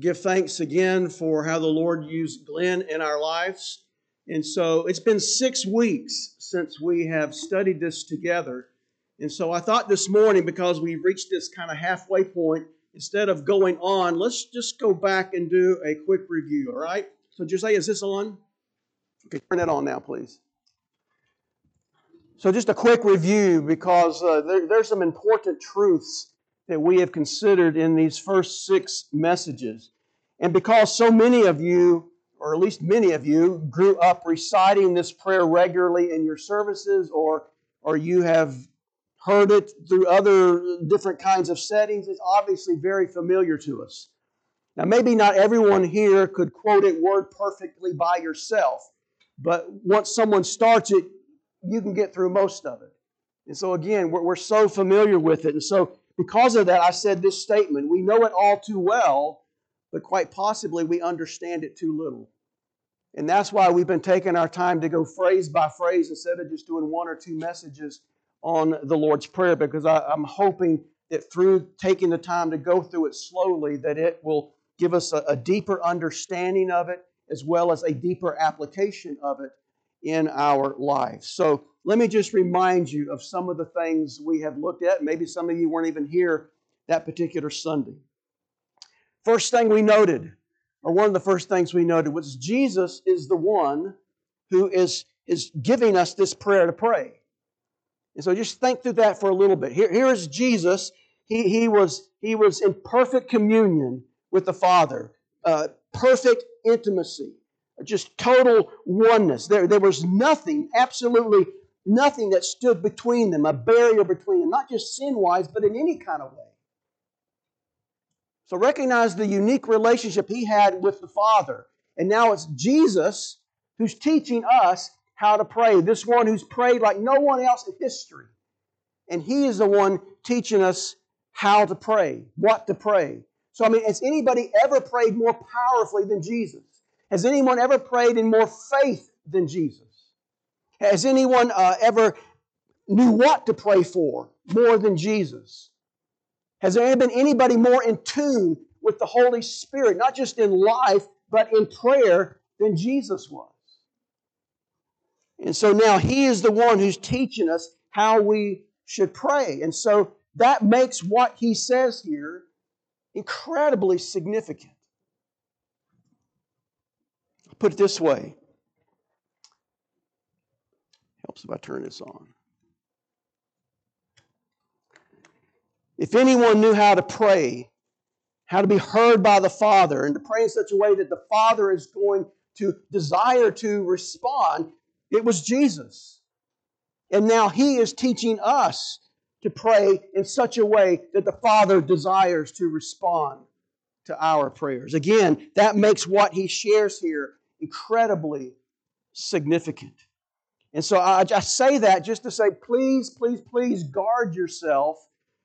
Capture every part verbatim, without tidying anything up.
give thanks again for how the Lord used Glenn in our lives. And so it's been six weeks since we have studied this together. And so I thought this morning, because we've reached this kind of halfway point, instead of going on, let's just go back and do a quick review, all right? So Josiah, is this on? Okay, turn it on now, please. So just a quick review, because uh, there, there's some important truths that we have considered in these first six messages. And because so many of you, or at least many of you, grew up reciting this prayer regularly in your services, or, or you have heard it through other different kinds of settings, it's obviously very familiar to us. Now, maybe not everyone here could quote it word perfectly by yourself, but once someone starts it, you can get through most of it. And so again, we're, we're so familiar with it. And so because of that, I said this statement: we know it all too well, but quite possibly we understand it too little. And that's why we've been taking our time to go phrase by phrase instead of just doing one or two messages on the Lord's Prayer, because I, I'm hoping that through taking the time to go through it slowly, that it will give us a, a deeper understanding of it, as well as a deeper application of it in our lives. So let me just remind you of some of the things we have looked at. Maybe some of you weren't even here that particular Sunday. First thing we noted, or one of the first things we noted, was Jesus is the one who is, is giving us this prayer to pray. And so just think through that for a little bit. Here, here is Jesus. He, he, was, he was in perfect communion with the Father, uh, perfect intimacy, just total oneness. There, there was nothing, absolutely nothing that stood between them, a barrier between them, not just sin-wise, but in any kind of way. So recognize the unique relationship He had with the Father. And now it's Jesus who's teaching us how to pray. This one who's prayed like no one else in history. And He is the one teaching us how to pray, what to pray. So, I mean, has anybody ever prayed more powerfully than Jesus? Has anyone ever prayed in more faith than Jesus? Has anyone uh, ever knew what to pray for more than Jesus? Has there been anybody more in tune with the Holy Spirit, not just in life, but in prayer, than Jesus was? And so now He is the one who's teaching us how we should pray. And so that makes what He says here incredibly significant. I'll put it this way. Helps if I turn this on. If anyone knew how to pray, how to be heard by the Father, and to pray in such a way that the Father is going to desire to respond, it was Jesus. And now He is teaching us to pray in such a way that the Father desires to respond to our prayers. Again, that makes what He shares here incredibly significant. And so I, I say that just to say, please, please, please guard yourself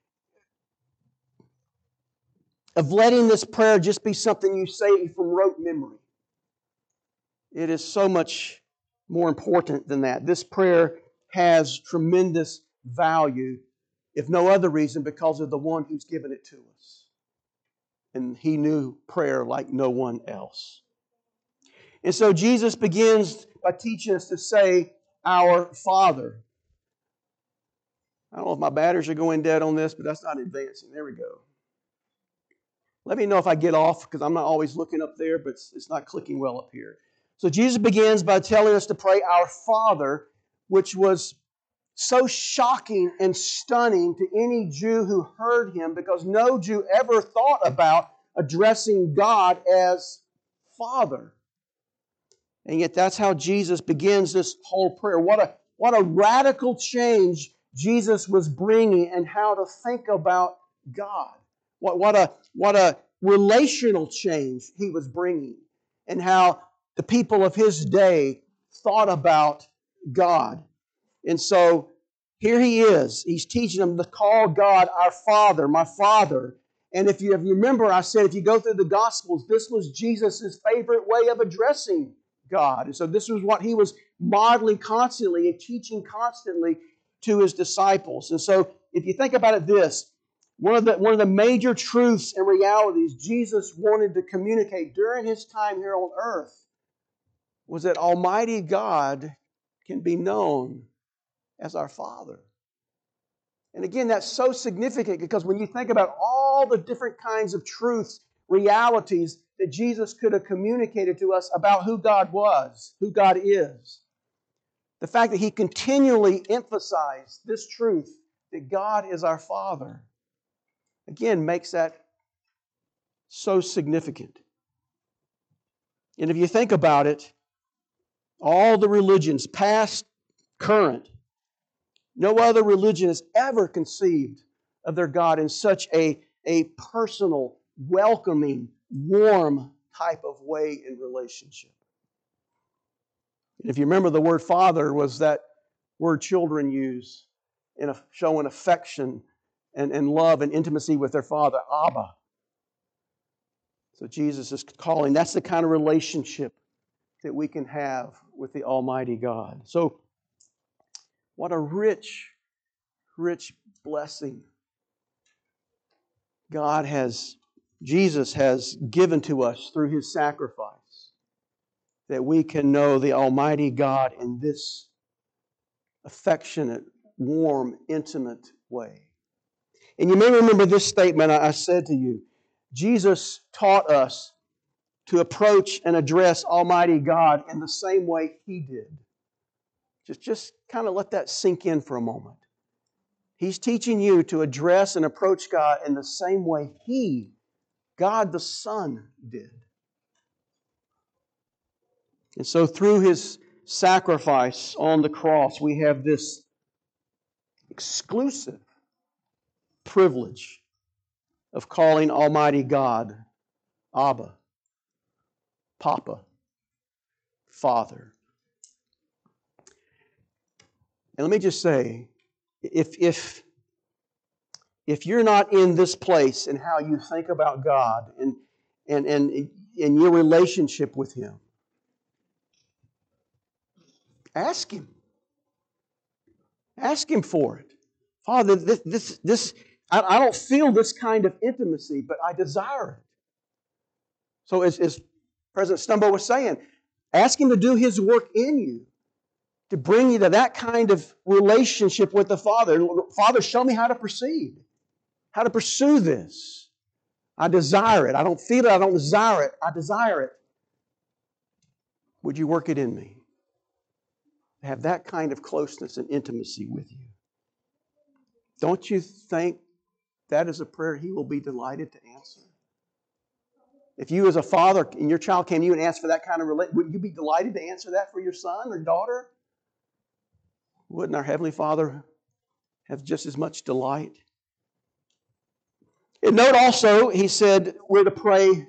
of letting this prayer just be something you say from rote memory. It is so much more important than that. This prayer has tremendous value, if no other reason, because of the one who's given it to us. And He knew prayer like no one else. And so Jesus begins by teaching us to say, Our Father. I don't know if my batteries are going dead on this, but that's not advancing. There we go. Let me know if I get off, because I'm not always looking up there, but it's, it's not clicking well up here. So Jesus begins by telling us to pray Our Father, which was so shocking and stunning to any Jew who heard Him, because no Jew ever thought about addressing God as Father. And yet that's how Jesus begins this whole prayer. What a, what a radical change Jesus was bringing in how to think about God. What, what, a, what a relational change He was bringing, and how the people of His day thought about God. And so here He is. He's teaching them to call God our Father, my Father. And if you, if you remember, I said if you go through the Gospels, this was Jesus' favorite way of addressing God. And so this was what He was modeling constantly and teaching constantly to His disciples. And so if you think about it this, One of the, one of the major truths and realities Jesus wanted to communicate during His time here on earth was that Almighty God can be known as our Father. And again, that's so significant because when you think about all the different kinds of truths, realities that Jesus could have communicated to us about who God was, who God is, the fact that He continually emphasized this truth that God is our Father, again, makes that so significant. And if you think about it, all the religions, past, current, no other religion has ever conceived of their God in such a, a personal, welcoming, warm type of way in relationship. And if you remember, the word Father was that word children use in a, showing affection and, and love and intimacy with their Father, Abba. So Jesus is calling, that's the kind of relationship that we can have with the Almighty God. So, what a rich, rich blessing God has, Jesus has given to us through His sacrifice, that we can know the Almighty God in this affectionate, warm, intimate way. And you may remember this statement I said to you. Jesus taught us to approach and address Almighty God in the same way He did. Just, just kind of let that sink in for a moment. He's teaching you to address and approach God in the same way He, God the Son, did. And so through His sacrifice on the cross, we have this exclusive privilege of calling Almighty God Abba, Papa, Father. And let me just say, if, if, if you're not in this place in how you think about God and, and, and in your relationship with Him, ask Him. Ask Him for it. Father, this, this, this I, I don't feel this kind of intimacy, but I desire it. So as, as President Stumbo was saying, ask Him to do His work in you, to bring you to that kind of relationship with the Father. Father, show me how to proceed, how to pursue this. I desire it. I don't feel it. I don't desire it. I desire it. Would you work it in me? Have that kind of closeness and intimacy with you. Don't you think that is a prayer He will be delighted to answer? If you as a father and your child came to you and asked for that kind of relationship, would you be delighted to answer that for your son or daughter? Wouldn't our Heavenly Father have just as much delight? And note also, He said we're to pray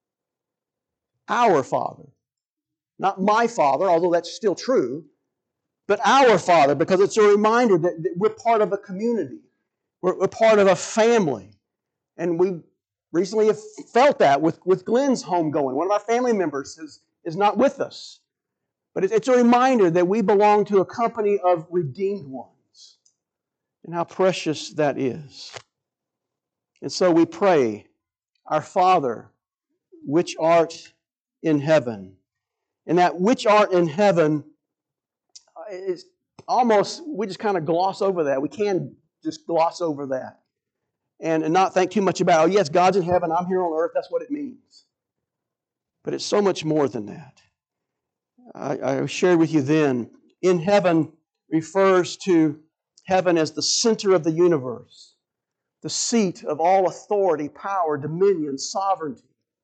our Father. Not my Father, although that's still true, but our Father, because it's a reminder that, that we're part of a community. We're, we're part of a family. And we recently have felt that with, with Glenn's homegoing. One of our family members is, is not with us. But it, it's a reminder that we belong to a company of redeemed ones. And how precious that is. And so we pray, Our Father, which art in heaven. And that which art in heaven is almost, we just kind of gloss over that. We can just gloss over that. And, and not think too much about, oh yes, God's in heaven, I'm here on earth, that's what it means. But it's so much more than that. I, I shared with you then, in heaven refers to heaven as the center of the universe, the seat of all authority, power, dominion, sovereignty.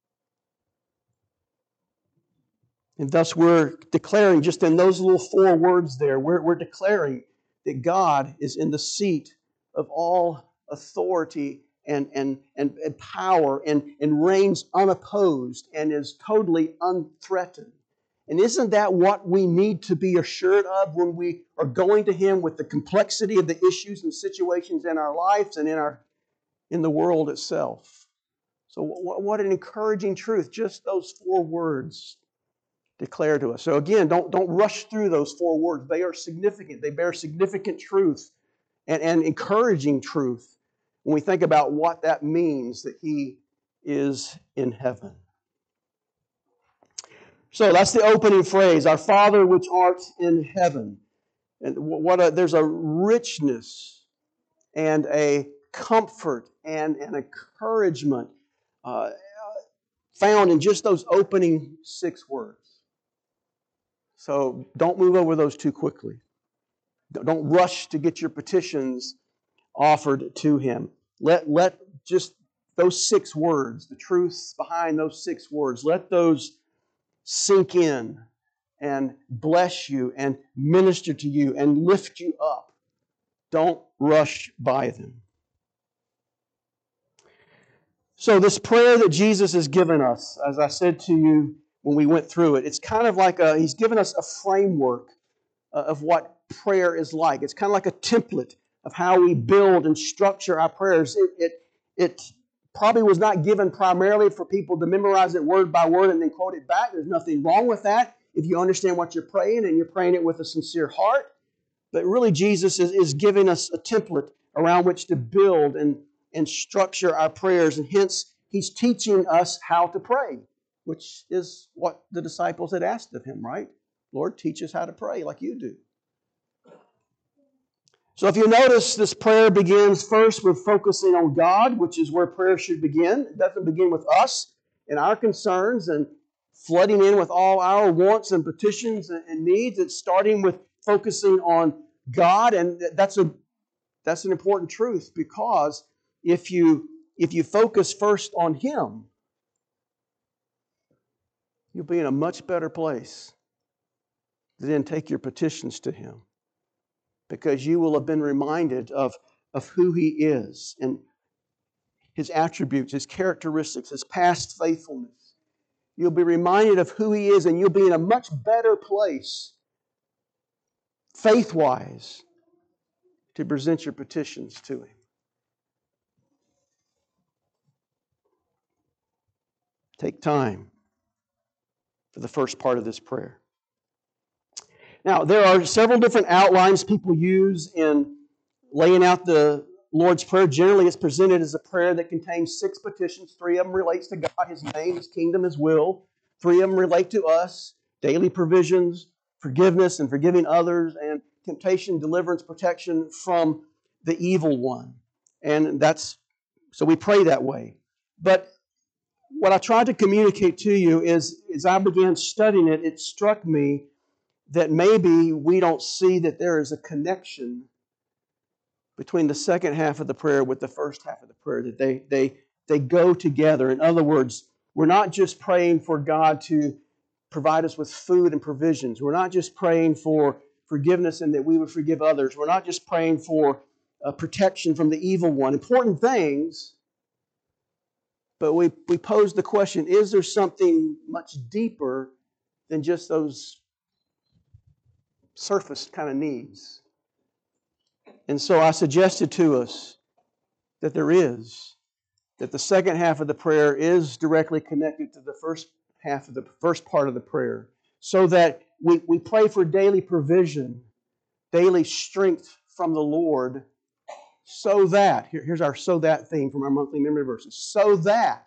And thus we're declaring, just in those little four words there, we're, we're declaring that God is in the seat of all authority and, and, and, and power and, and reigns unopposed and is totally unthreatened. And isn't that what we need to be assured of when we are going to Him with the complexity of the issues and situations in our lives and in, our, in the world itself? So what, what an encouraging truth, just those four words declare to us. So again, don't, don't rush through those four words. They are significant. They bear significant truth and, and encouraging truth. when we think about what that means, that He is in heaven. So that's the opening phrase, our Father which art in heaven. And what a, there's a richness and a comfort and an encouragement uh, found in just those opening six words. So don't move over those too quickly. Don't rush to get your petitions offered to Him. Let, let just those six words, the truths behind those six words, let those sink in and bless you and minister to you and lift you up. Don't rush by them. So this prayer that Jesus has given us, as I said to you when we went through it, it's kind of like a, He's given us a framework of what prayer is like. It's kind of like a template of how we build and structure our prayers. It, it, it probably was not given primarily for people to memorize it word by word and then quote it back. There's nothing wrong with that if you understand what you're praying and you're praying it with a sincere heart. But really Jesus is, is giving us a template around which to build and, and structure our prayers. And hence, He's teaching us how to pray, which is what the disciples had asked of Him, right? Lord, teach us how to pray like you do. So if you notice, this prayer begins first with focusing on God, which is where prayer should begin. It doesn't begin with us and our concerns and flooding in with all our wants and petitions and needs. It's starting with focusing on God, and that's a that's an important truth, because if you if you focus first on Him, you'll be in a much better place to then take your petitions to Him, because you will have been reminded of, of who He is and His attributes, His characteristics, His past faithfulness. You'll be reminded of who He is, and you'll be in a much better place, faith-wise, to present your petitions to Him. Take time for the first part of this prayer. Now, there are several different outlines people use in laying out the Lord's Prayer. Generally, it's presented as a prayer that contains six petitions. Three of them relates to God, His name, His kingdom, His will. Three of them relate to us, daily provisions, forgiveness and forgiving others, and temptation, deliverance, protection from the evil one. And that's, so we pray that way. But what I tried to communicate to you is, as I began studying it, it struck me that maybe we don't see that there is a connection between the second half of the prayer with the first half of the prayer, that they, they, they go together. In other words, we're not just praying for God to provide us with food and provisions. We're not just praying for forgiveness and that we would forgive others. We're not just praying for uh, protection from the evil one. Important things, but we, we pose the question, is there something much deeper than just those surface kind of needs? And so I suggested to us that there is, that the second half of the prayer is directly connected to the first half of the first part of the prayer, so that we, we pray for daily provision, daily strength from the Lord, so that, here, here's our so that theme from our monthly memory verses, so that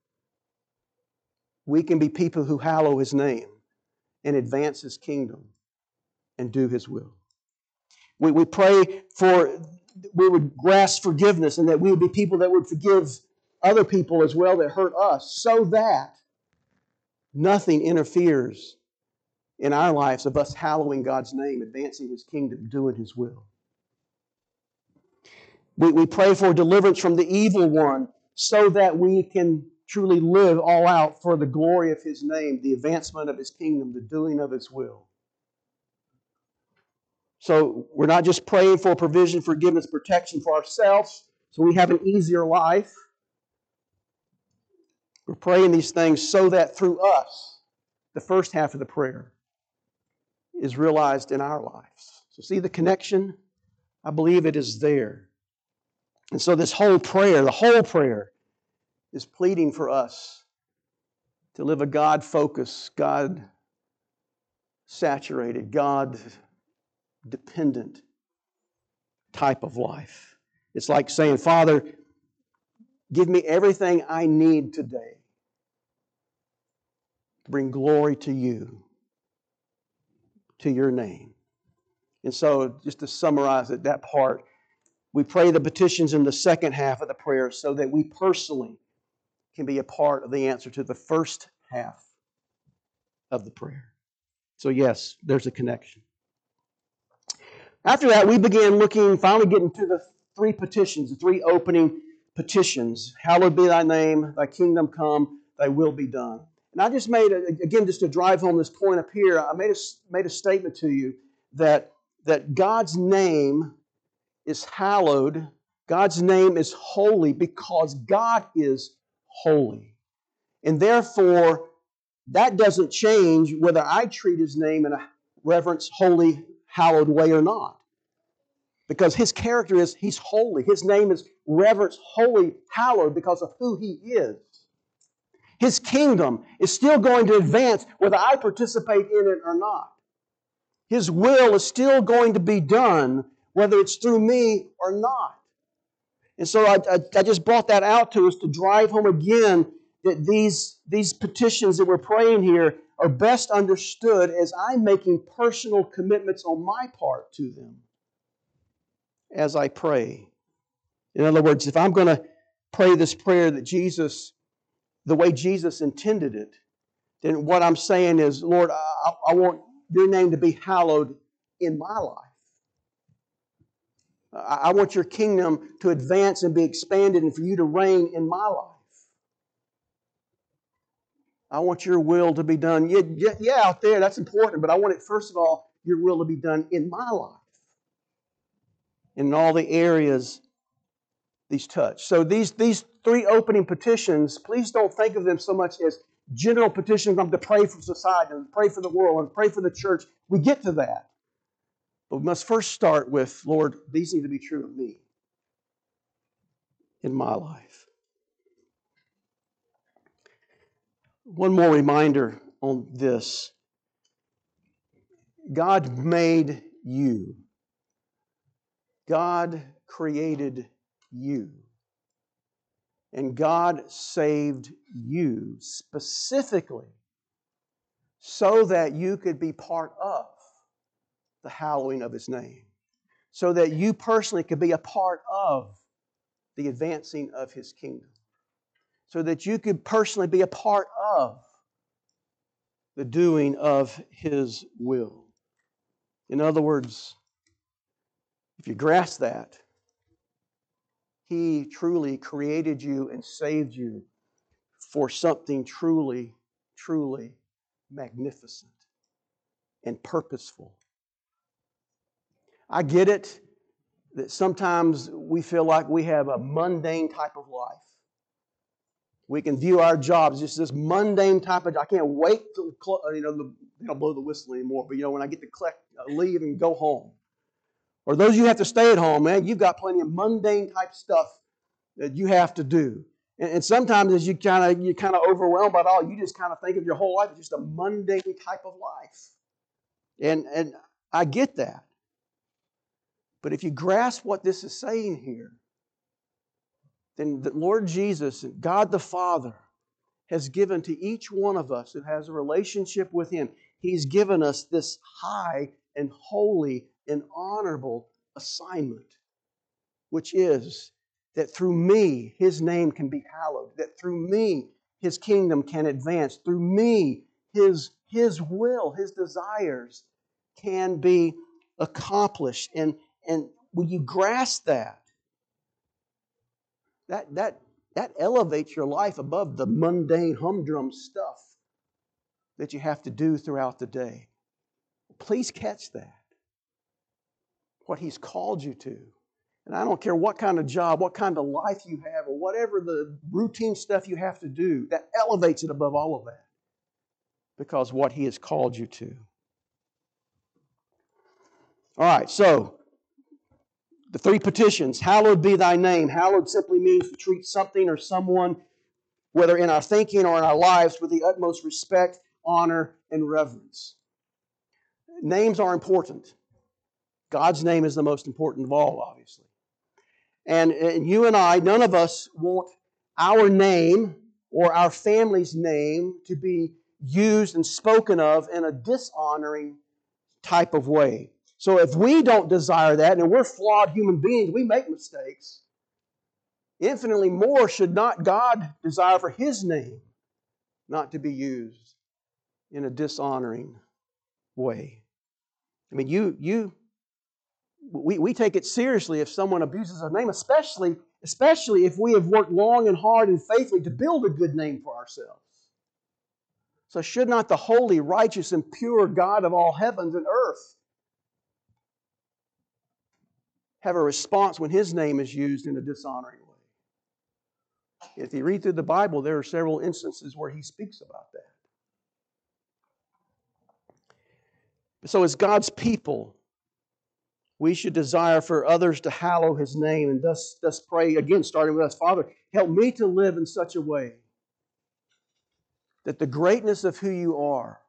we can be people who hallow His name and advance His kingdom and do His will. We, we pray for, we would grasp forgiveness and that we would be people that would forgive other people as well that hurt us, so that nothing interferes in our lives of us hallowing God's name, advancing His kingdom, doing His will. We, we pray for deliverance from the evil one, so that we can truly live all out for the glory of His name, the advancement of His kingdom, the doing of His will. So we're not just praying for provision, forgiveness, protection for ourselves, so we have an easier life. We're praying these things so that through us, the first half of the prayer is realized in our lives. So see the connection? I believe it is there. And so this whole prayer, the whole prayer, is pleading for us to live a God-focused, God-saturated, God-dependent type of life. It's like saying, Father, give me everything I need today to bring glory to you, to your name. And so, just to summarize it, that part, we pray the petitions in the second half of the prayer so that we personally can be a part of the answer to the first half of the prayer. So yes, there's a connection. After that, we began looking, finally getting to the three petitions, the three opening petitions. Hallowed be thy name, thy kingdom come, thy will be done. And I just made, a, again, just to drive home this point up here, I made a, made a statement to you that, that God's name is hallowed, God's name is holy because God is holy. And therefore, that doesn't change whether I treat His name in a reverence, holy, hallowed way or not. Because His character is, He's holy. His name is reverence, holy, hallowed because of who He is. His kingdom is still going to advance whether I participate in it or not. His will is still going to be done whether it's through me or not. And so I, I, I just brought that out to us to drive home again that these, these petitions that we're praying here are best understood as I'm making personal commitments on my part to them as I pray. In other words, if I'm going to pray this prayer that Jesus, the way Jesus intended it, then what I'm saying is, Lord, I, I want your name to be hallowed in my life. I want your kingdom to advance and be expanded and for you to reign in my life. I want your will to be done. Yeah, yeah, yeah, out there, that's important, but I want it, first of all, your will to be done in my life. In all the areas these touch. So these, these three opening petitions, please don't think of them so much as general petitions. I'm to pray for society, I'm to pray for the world, I'm to pray for the church. We get to that. But we must first start with, Lord, these need to be true of me in my life. One more reminder on this. God made you. God created you. And God saved you specifically so that you could be part of the hallowing of His name. So that you personally could be a part of the advancing of His kingdom. So that you could personally be a part of the doing of His will. In other words, if you grasp that, He truly created you and saved you for something truly, truly magnificent and purposeful. I get it that sometimes we feel like we have a mundane type of life. We can view our jobs just this mundane type of, I can't wait to, you know, the, they don't blow the whistle anymore, but you know, when I get to collect, leave and go home. Or those of you who have to stay at home, man, you've got plenty of mundane type stuff that you have to do. And, and sometimes as you kind of you kind of overwhelmed by it all, you just kind of think of your whole life as just a mundane type of life. And, and I get that. But if you grasp what this is saying here, then the Lord Jesus, God the Father, has given to each one of us who has a relationship with Him, He's given us this high and holy and honorable assignment, which is that through me, His name can be hallowed, that through me, His kingdom can advance, through me, His, His will, His desires can be accomplished. And, and when you grasp that, that, that, that elevates your life above the mundane humdrum stuff that you have to do throughout the day. Please catch that. What He's called you to. And I don't care what kind of job, what kind of life you have, or whatever the routine stuff you have to do, that elevates it above all of that. Because what He has called you to. All right, so the three petitions. Hallowed be thy name. Hallowed simply means to treat something or someone, whether in our thinking or in our lives, with the utmost respect, honor, and reverence. Names are important. God's name is the most important of all, obviously. And, and you and I, none of us want our name or our family's name to be used and spoken of in a dishonoring type of way. So if we don't desire that, and we're flawed human beings, we make mistakes, infinitely more should not God desire for His name not to be used in a dishonoring way. I mean, you, you, we, we take it seriously if someone abuses our name, especially, especially if we have worked long and hard and faithfully to build a good name for ourselves. So should not the holy, righteous, and pure God of all heavens and earth have a response when His name is used in a dishonoring way? If you read through the Bible, there are several instances where He speaks about that. So as God's people, we should desire for others to hallow His name and thus, thus pray, again, starting with us, Father, help me to live in such a way that the greatness of who You are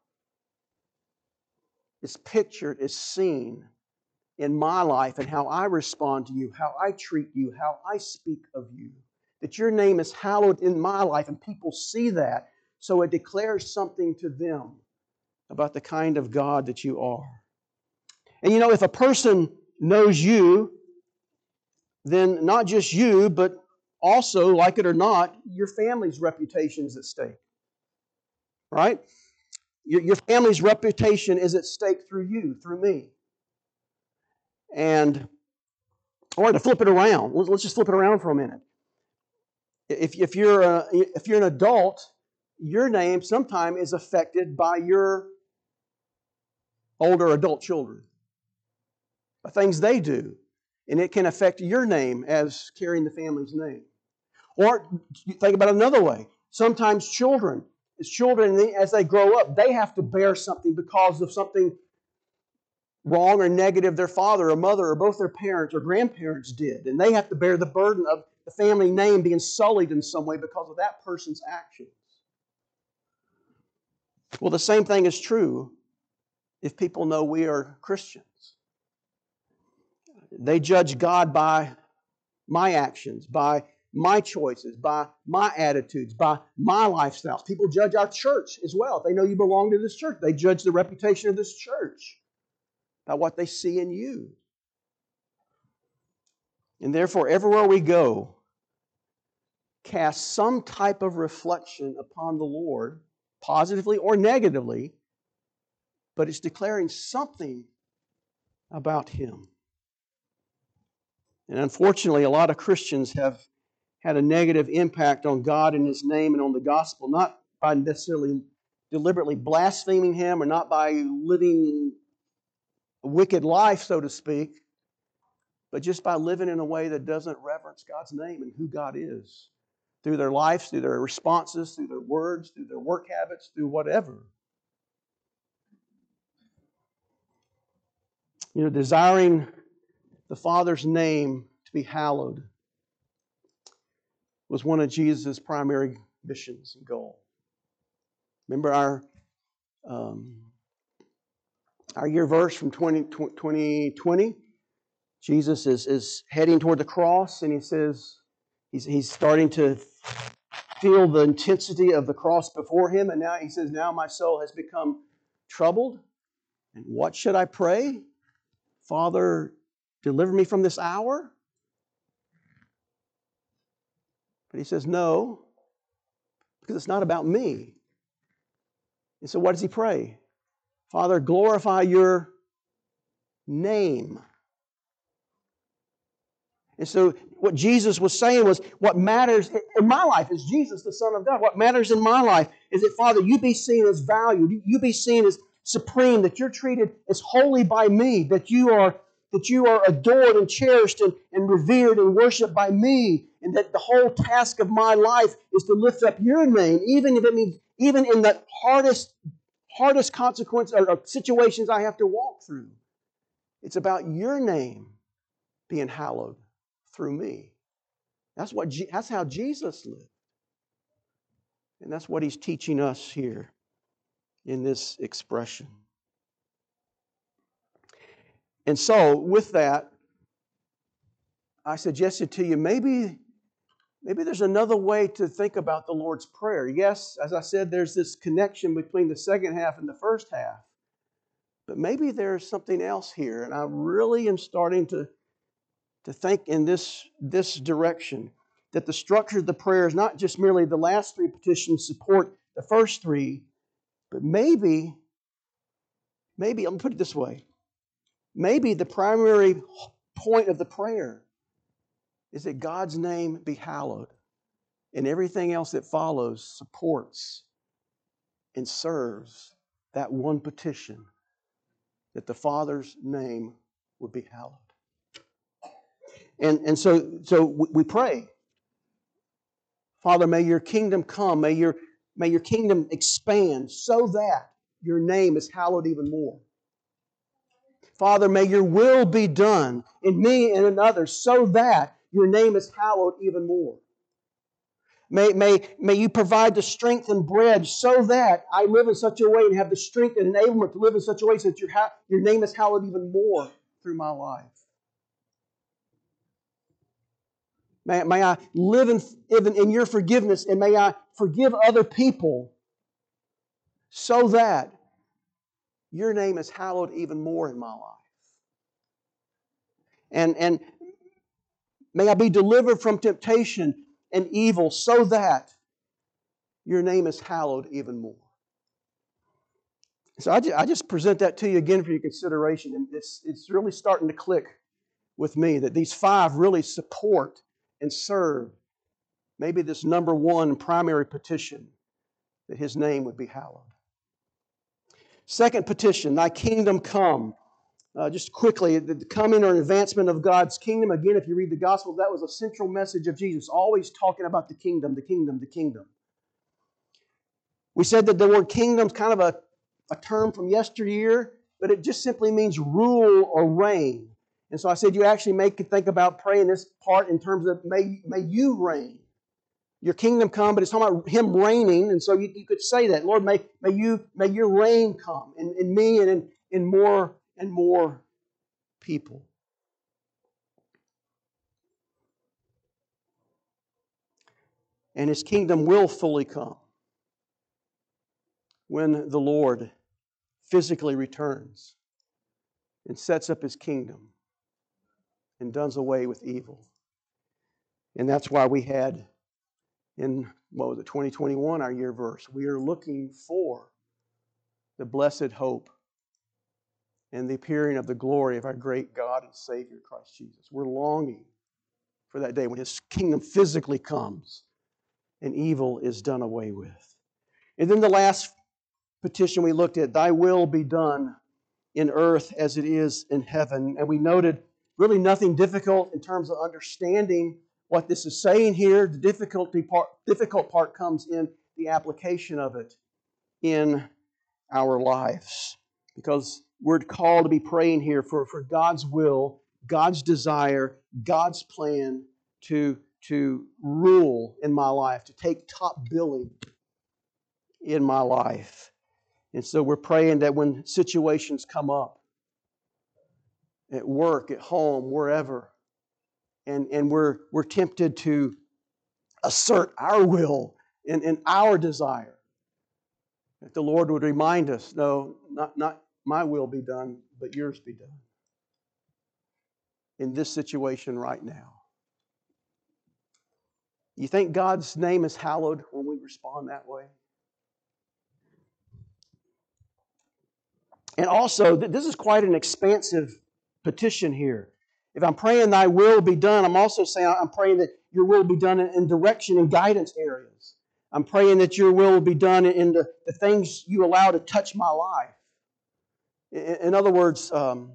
is pictured, is seen in my life and how I respond to You, how I treat You, how I speak of You. That Your name is hallowed in my life and people see that, so it declares something to them about the kind of God that You are. And you know, if a person knows You, then not just you, but also, like it or not, your family's reputation is at stake. Right? Your, your family's reputation is at stake through you, through me. And I want to flip it around. Let's just flip it around for a minute. If, if, you're a, if you're an adult, your name sometimes is affected by your older adult children, by things they do. And it can affect your name as carrying the family's name. Or think about it another way. Sometimes children, as children, as they grow up, they have to bear something because of something wrong or negative their father or mother or both their parents or grandparents did. And they have to bear the burden of the family name being sullied in some way because of that person's actions. Well, the same thing is true if people know we are Christians. They judge God by my actions, by my choices, by my attitudes, by my lifestyles. People judge our church as well. If they know you belong to this church, they judge the reputation of this church by what they see in you. And therefore, everywhere we go, cast some type of reflection upon the Lord, positively or negatively, but it's declaring something about Him. And unfortunately, a lot of Christians have had a negative impact on God and His name and on the gospel, not by necessarily deliberately blaspheming Him or not by living a wicked life, so to speak, but just by living in a way that doesn't reverence God's name and who God is through their lives, through their responses, through their words, through their work habits, through whatever. You know, desiring the Father's name to be hallowed was one of Jesus' primary missions and goals. Remember our um, our year verse from twenty twenty? Jesus is, is heading toward the cross, and He says he's, he's starting to feel the intensity of the cross before Him, and now He says, now my soul has become troubled, and what should I pray? Father, deliver me from this hour? But He says, no, because it's not about me. And so what does He pray? Father, glorify Your name. And so what Jesus was saying was, what matters in my life is Jesus, the Son of God. What matters in my life is that, Father, You be seen as valued. You be seen as supreme, that You're treated as holy by me, that You are, that you are adored and cherished and, and revered and worshipped by me, and that the whole task of my life is to lift up Your name, even if it means, even in the hardest, hardest consequences or, or situations I have to walk through. It's about Your name being hallowed through me. That's what. That's how Jesus lived, and that's what He's teaching us here in this expression. And so, with that, I suggested to you, maybe, maybe there's another way to think about the Lord's Prayer. Yes, as I said, there's this connection between the second half and the first half. But maybe there's something else here, and I really am starting to, to think in this, this direction, that the structure of the prayer is not just merely the last three petitions support the first three, but maybe, maybe, I'm going to put it this way, maybe the primary point of the prayer is that God's name be hallowed, and everything else that follows supports and serves that one petition, that the Father's name would be hallowed. And, and so, so we pray, Father, may your kingdom come, may your, may your kingdom expand so that your name is hallowed even more. Father, may your will be done in me and in others so that your name is hallowed even more. May, may, may you provide the strength and bread so that I live in such a way and have the strength and enablement to live in such a way so that your, ha- your name is hallowed even more through my life. May, may I live in, in, in your forgiveness, and may I forgive other people so that your name is hallowed even more in my life. And, and may I be delivered from temptation and evil so that your name is hallowed even more. So I just, I just present that to you again for your consideration. And it's, it's really starting to click with me that these five really support and serve maybe this number one primary petition, that His name would be hallowed. Second petition, thy kingdom come. Uh, just quickly, the coming or advancement of God's kingdom. Again, if you read the Gospel, that was a central message of Jesus, always talking about the kingdom, the kingdom, the kingdom. We said that the word kingdom is kind of a, a term from yesteryear, but it just simply means rule or reign. And so I said you actually make think about praying this part in terms of may, may you reign. Your kingdom come, but it's talking about Him reigning, and so you, you could say that, Lord, may, may you may your reign come in, in me and in, in more and more people. And His kingdom will fully come when the Lord physically returns and sets up His kingdom and does away with evil. And that's why we had in, what was it, twenty twenty-one, our year verse, we are looking for the blessed hope and the appearing of the glory of our great God and Savior, Christ Jesus. We're longing for that day when His kingdom physically comes and evil is done away with. And then the last petition we looked at, thy will be done in earth as it is in heaven. And we noted really nothing difficult in terms of understanding what this is saying here. The difficulty part, difficult part comes in the application of it in our lives. Because we're called to be praying here for, for God's will, God's desire, God's plan to, to rule in my life, to take top billing in my life. And so we're praying that when situations come up, at work, at home, wherever, and, and we're, we're tempted to assert our will and, and our desire, that the Lord would remind us, no, not, not my will be done, but yours be done. In this situation right now. You think God's name is hallowed when we respond that way? And also, this is quite an expansive petition here. If I'm praying thy will be done, I'm also saying I'm praying that your will be done in direction and guidance areas. I'm praying that your will will be done in the, the things you allow to touch my life. In, in other words, um,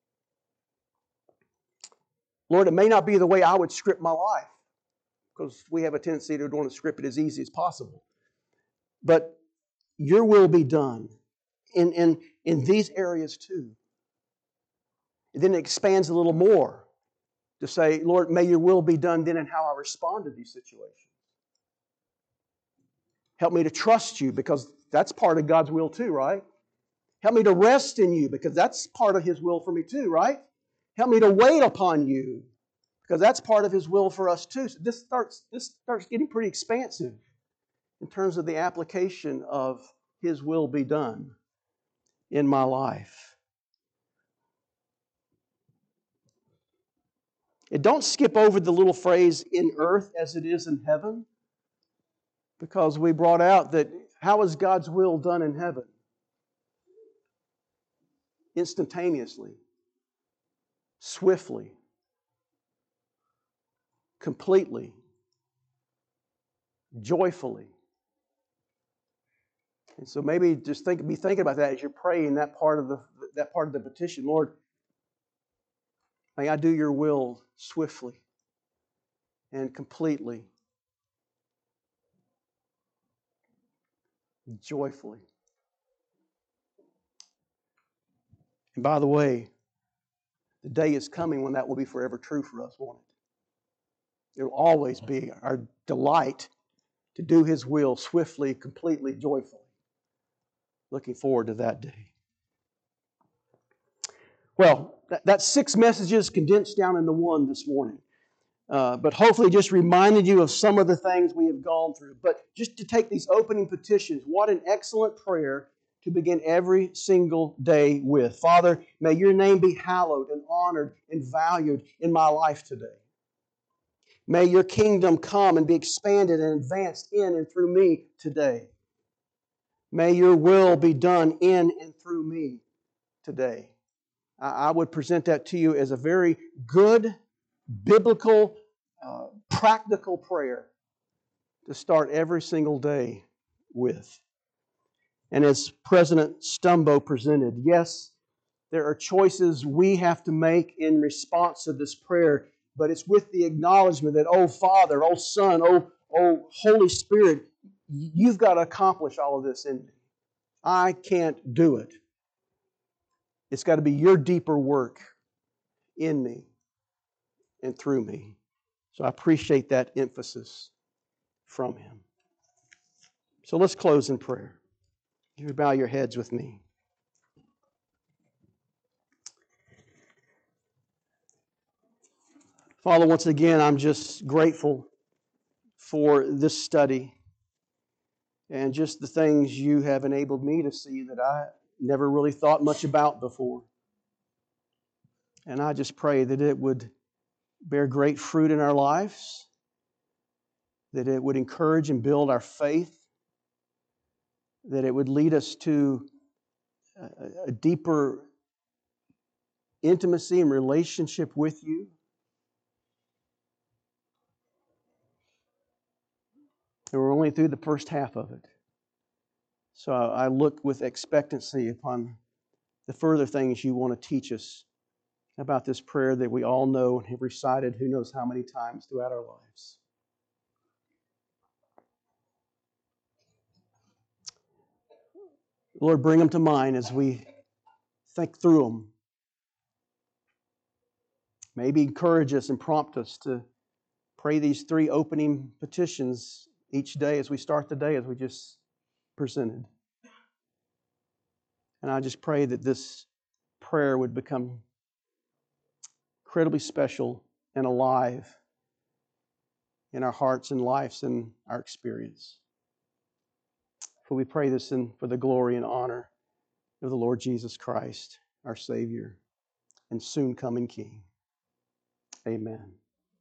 Lord, it may not be the way I would script my life, because we have a tendency to want to script it as easy as possible. But your will be done in, in, in these areas too. And then it expands a little more to say, Lord, may your will be done then in how I respond to these situations. Help me to trust you, because that's part of God's will too, right? Help me to rest in you, because that's part of His will for me too, right? Help me to wait upon you, Because that's part of His will for us too. So this starts, this starts getting pretty expansive in terms of the application of His will be done in my life. And don't skip over the little phrase, in earth as it is in heaven, because we brought out that how is God's will done in heaven? Instantaneously, swiftly, completely, joyfully. And so maybe just think, be thinking about that as you're praying that part of the that part of the petition. Lord, may I do Your will swiftly and completely, joyfully. And by the way, the day is coming when that will be forever true for us, won't it? It will always be our delight to do His will swiftly, completely, joyfully. Looking forward to that day. Well, that, that's six messages condensed down into one this morning. Uh, but hopefully just reminded you of some of the things we have gone through. But just to take these opening petitions, what an excellent prayer to begin every single day with. Father, may Your name be hallowed and honored and valued in my life today. May Your kingdom come and be expanded and advanced in and through me today. May Your will be done in and through me today. I would present that to you as a very good, biblical, uh, practical prayer to start every single day with. And as President Stumbo presented, yes, there are choices we have to make in response to this prayer, but it's with the acknowledgement that, oh Father, oh Son, oh, oh Holy Spirit, You've got to accomplish all of this in me. I can't do it. It's got to be Your deeper work in me and through me. So I appreciate that emphasis from Him. So let's close in prayer. You bow your heads with me. Father, once again, I'm just grateful for this study and just the things You have enabled me to see that I never really thought much about before. And I just pray that it would bear great fruit in our lives, that it would encourage and build our faith, that it would lead us to a, a deeper intimacy and relationship with You. And we're only through the first half of it. So I look with expectancy upon the further things You want to teach us about this prayer that we all know and have recited who knows how many times throughout our lives. Lord, bring them to mind as we think through them. Maybe encourage us and prompt us to pray these three opening petitions each day as we start the day, as we just presented. And I just pray that this prayer would become incredibly special and alive in our hearts and lives and our experience. For we pray this in for the glory and honor of the Lord Jesus Christ, our Savior and soon coming King. Amen.